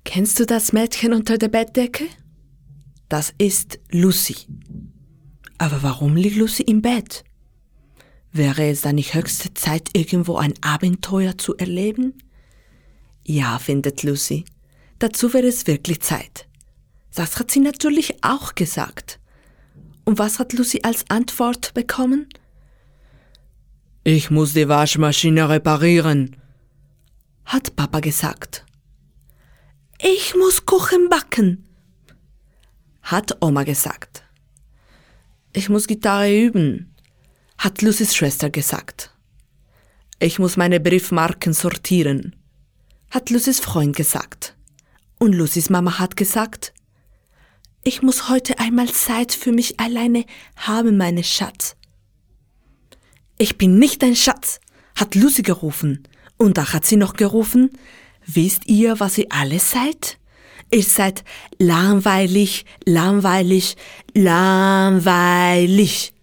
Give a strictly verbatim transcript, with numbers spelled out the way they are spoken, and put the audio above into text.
Kennst du das Mädchen unter der Bettdecke? Das ist Lucy. Aber warum liegt Lucy im Bett? Wäre es dann nicht höchste Zeit, irgendwo ein Abenteuer zu erleben? Ja, findet Lucy. Dazu wäre es wirklich Zeit. Das hat sie natürlich auch gesagt. Und was hat Lucy als Antwort bekommen? Ich muss die Waschmaschine reparieren, hat Papa gesagt. Ich muss Kuchen backen, hat Oma gesagt. Ich muss Gitarre üben, hat Lucys Schwester gesagt. Ich muss meine Briefmarken sortieren, hat Lucys Freund gesagt. Und Lucys Mama hat gesagt, ich muss heute einmal Zeit für mich alleine haben, meine Schatz. Ich bin nicht dein Schatz, hat Lucy gerufen. Und da hat sie noch gerufen, wisst ihr, was ihr alle seid? Ihr seid langweilig, langweilig, langweilig.